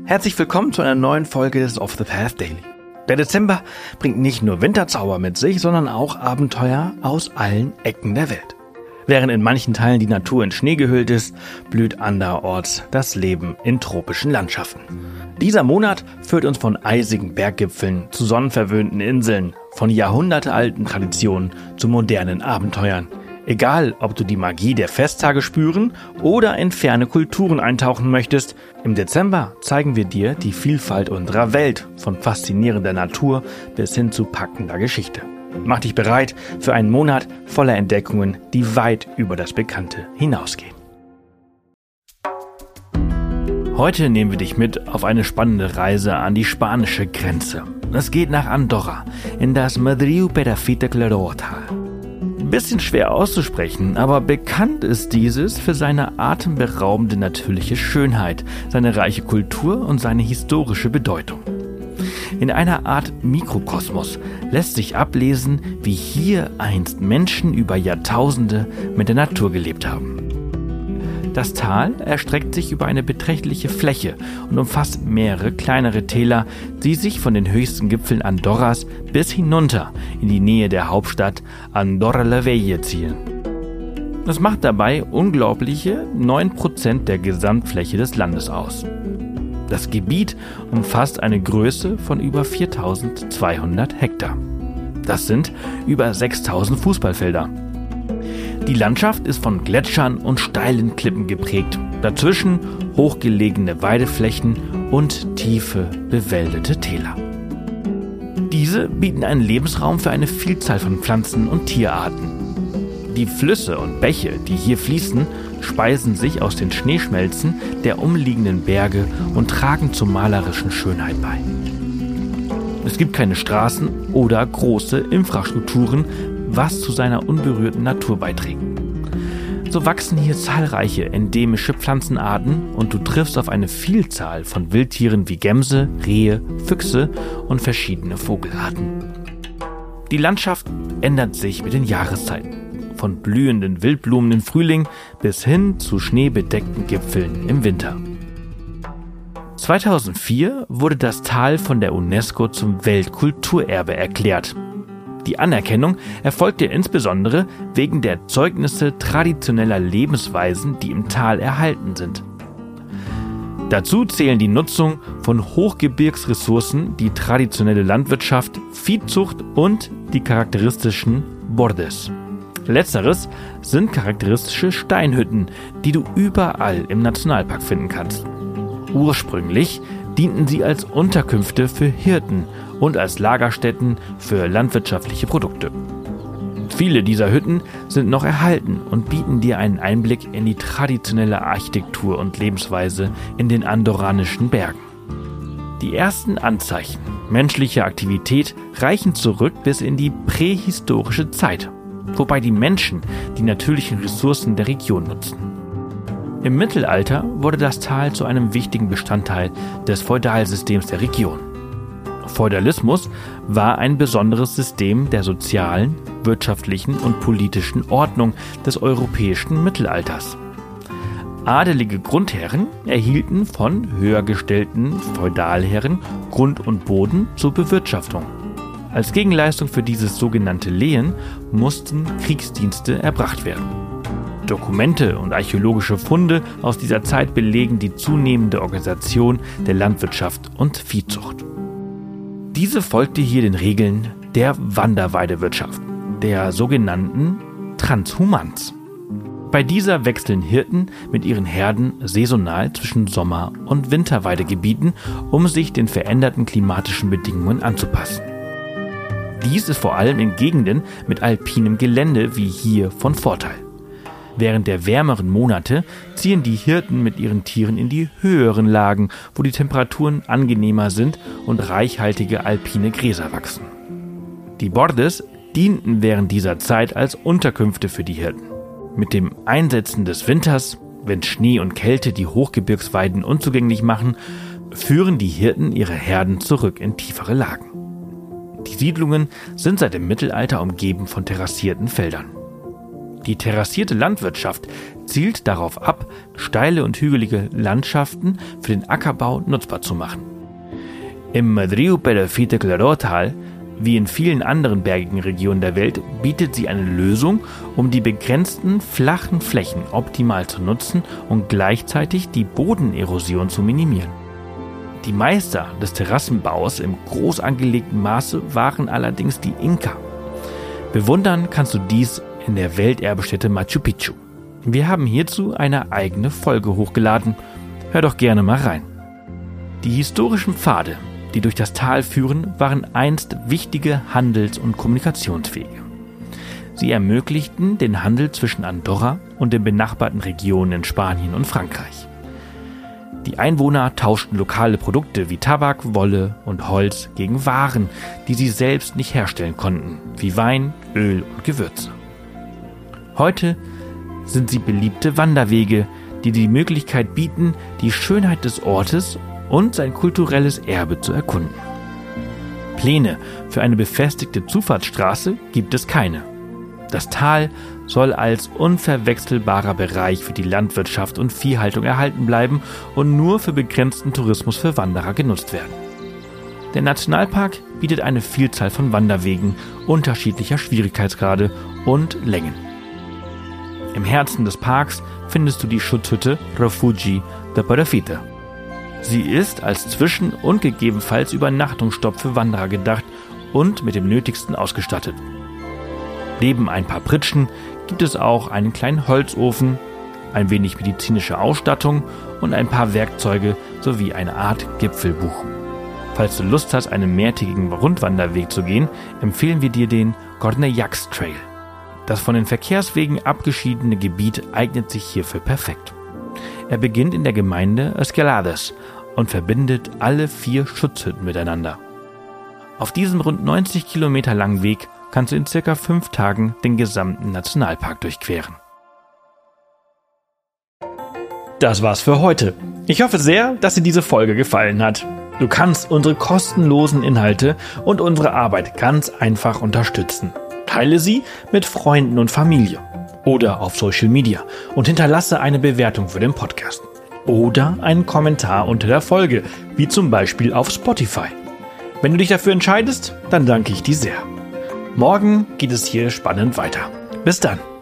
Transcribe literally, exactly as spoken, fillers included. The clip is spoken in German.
Herzlich willkommen zu einer neuen Folge des Off the Path Daily. Der Dezember bringt nicht nur Winterzauber mit sich, sondern auch Abenteuer aus allen Ecken der Welt. Während in manchen Teilen die Natur in Schnee gehüllt ist, blüht anderorts das Leben in tropischen Landschaften. Dieser Monat führt uns von eisigen Berggipfeln zu sonnenverwöhnten Inseln, von jahrhundertealten Traditionen zu modernen Abenteuern. Egal, ob du die Magie der Festtage spüren oder in ferne Kulturen eintauchen möchtest, im Dezember zeigen wir dir die Vielfalt unserer Welt, von faszinierender Natur bis hin zu packender Geschichte. Mach dich bereit für einen Monat voller Entdeckungen, die weit über das Bekannte hinausgehen. Heute nehmen wir dich mit auf eine spannende Reise an die spanische Grenze. Es geht nach Andorra, in das Madriu Perafita Clarota. Bisschen schwer auszusprechen, aber bekannt ist dieses für seine atemberaubende natürliche Schönheit, seine reiche Kultur und seine historische Bedeutung. In einer Art Mikrokosmos lässt sich ablesen, wie hier einst Menschen über Jahrtausende mit der Natur gelebt haben. Das Tal erstreckt sich über eine beträchtliche Fläche und umfasst mehrere kleinere Täler, die sich von den höchsten Gipfeln Andorras bis hinunter in die Nähe der Hauptstadt Andorra la Vella ziehen. Das macht dabei unglaubliche neun Prozent der Gesamtfläche des Landes aus. Das Gebiet umfasst eine Größe von über viertausendzweihundert Hektar. Das sind über sechstausend Fußballfelder. Die Landschaft ist von Gletschern und steilen Klippen geprägt, dazwischen hochgelegene Weideflächen und tiefe, bewäldete Täler. Diese bieten einen Lebensraum für eine Vielzahl von Pflanzen und Tierarten. Die Flüsse und Bäche, die hier fließen, speisen sich aus den Schneeschmelzen der umliegenden Berge und tragen zur malerischen Schönheit bei. Es gibt keine Straßen oder große Infrastrukturen, was zu seiner unberührten Natur beiträgt. So wachsen hier zahlreiche endemische Pflanzenarten und du triffst auf eine Vielzahl von Wildtieren wie Gämse, Rehe, Füchse und verschiedene Vogelarten. Die Landschaft ändert sich mit den Jahreszeiten, von blühenden Wildblumen im Frühling bis hin zu schneebedeckten Gipfeln im Winter. zweitausendvier wurde das Tal von der UNESCO zum Weltkulturerbe erklärt. Die Anerkennung erfolgte insbesondere wegen der Zeugnisse traditioneller Lebensweisen, die im Tal erhalten sind. Dazu zählen die Nutzung von Hochgebirgsressourcen, die traditionelle Landwirtschaft, Viehzucht und die charakteristischen Bordes. Letzteres sind charakteristische Steinhütten, die du überall im Nationalpark finden kannst. Ursprünglich dienten sie als Unterkünfte für Hirten und als Lagerstätten für landwirtschaftliche Produkte. Viele dieser Hütten sind noch erhalten und bieten dir einen Einblick in die traditionelle Architektur und Lebensweise in den andorranischen Bergen. Die ersten Anzeichen menschlicher Aktivität reichen zurück bis in die prähistorische Zeit, wobei die Menschen die natürlichen Ressourcen der Region nutzen. Im Mittelalter wurde das Tal zu einem wichtigen Bestandteil des Feudalsystems der Region. Feudalismus war ein besonderes System der sozialen, wirtschaftlichen und politischen Ordnung des europäischen Mittelalters. Adelige Grundherren erhielten von höher gestellten Feudalherren Grund und Boden zur Bewirtschaftung. Als Gegenleistung für dieses sogenannte Lehen mussten Kriegsdienste erbracht werden. Dokumente und archäologische Funde aus dieser Zeit belegen die zunehmende Organisation der Landwirtschaft und Viehzucht. Diese folgte hier den Regeln der Wanderweidewirtschaft, der sogenannten Transhumans. Bei dieser wechseln Hirten mit ihren Herden saisonal zwischen Sommer- und Winterweidegebieten, um sich den veränderten klimatischen Bedingungen anzupassen. Dies ist vor allem in Gegenden mit alpinem Gelände wie hier von Vorteil. Während der wärmeren Monate ziehen die Hirten mit ihren Tieren in die höheren Lagen, wo die Temperaturen angenehmer sind und reichhaltige alpine Gräser wachsen. Die Bordes dienten während dieser Zeit als Unterkünfte für die Hirten. Mit dem Einsetzen des Winters, wenn Schnee und Kälte die Hochgebirgsweiden unzugänglich machen, führen die Hirten ihre Herden zurück in tiefere Lagen. Die Siedlungen sind seit dem Mittelalter umgeben von terrassierten Feldern. Die terrassierte Landwirtschaft zielt darauf ab, steile und hügelige Landschaften für den Ackerbau nutzbar zu machen. Im Rio Perafite Claró-Tal, wie in vielen anderen bergigen Regionen der Welt, bietet sie eine Lösung, um die begrenzten flachen Flächen optimal zu nutzen und gleichzeitig die Bodenerosion zu minimieren. Die Meister des Terrassenbaus im groß angelegten Maße waren allerdings die Inka. Bewundern kannst du dies in der Welterbestätte Machu Picchu. Wir haben hierzu eine eigene Folge hochgeladen. Hör doch gerne mal rein. Die historischen Pfade, die durch das Tal führen, waren einst wichtige Handels- und Kommunikationswege. Sie ermöglichten den Handel zwischen Andorra und den benachbarten Regionen in Spanien und Frankreich. Die Einwohner tauschten lokale Produkte wie Tabak, Wolle und Holz gegen Waren, die sie selbst nicht herstellen konnten, wie Wein, Öl und Gewürze. Heute sind sie beliebte Wanderwege, die die Möglichkeit bieten, die Schönheit des Ortes und sein kulturelles Erbe zu erkunden. Pläne für eine befestigte Zufahrtsstraße gibt es keine. Das Tal soll als unverwechselbarer Bereich für die Landwirtschaft und Viehhaltung erhalten bleiben und nur für begrenzten Tourismus für Wanderer genutzt werden. Der Nationalpark bietet eine Vielzahl von Wanderwegen unterschiedlicher Schwierigkeitsgrade und Längen. Im Herzen des Parks findest du die Schutzhütte Refugi de Perafite. Sie ist als Zwischen- und gegebenenfalls Übernachtungsstopp für Wanderer gedacht und mit dem Nötigsten ausgestattet. Neben ein paar Pritschen gibt es auch einen kleinen Holzofen, ein wenig medizinische Ausstattung und ein paar Werkzeuge sowie eine Art Gipfelbuch. Falls du Lust hast, einen mehrtägigen Rundwanderweg zu gehen, empfehlen wir dir den Cornellac's Trail. Das von den Verkehrswegen abgeschiedene Gebiet eignet sich hierfür perfekt. Er beginnt in der Gemeinde Escalades und verbindet alle vier Schutzhütten miteinander. Auf diesem rund neunzig Kilometer langen Weg kannst du in circa fünf Tagen den gesamten Nationalpark durchqueren. Das war's für heute. Ich hoffe sehr, dass dir diese Folge gefallen hat. Du kannst unsere kostenlosen Inhalte und unsere Arbeit ganz einfach unterstützen. Teile sie mit Freunden und Familie oder auf Social Media und hinterlasse eine Bewertung für den Podcast oder einen Kommentar unter der Folge, wie zum Beispiel auf Spotify. Wenn du dich dafür entscheidest, dann danke ich dir sehr. Morgen geht es hier spannend weiter. Bis dann.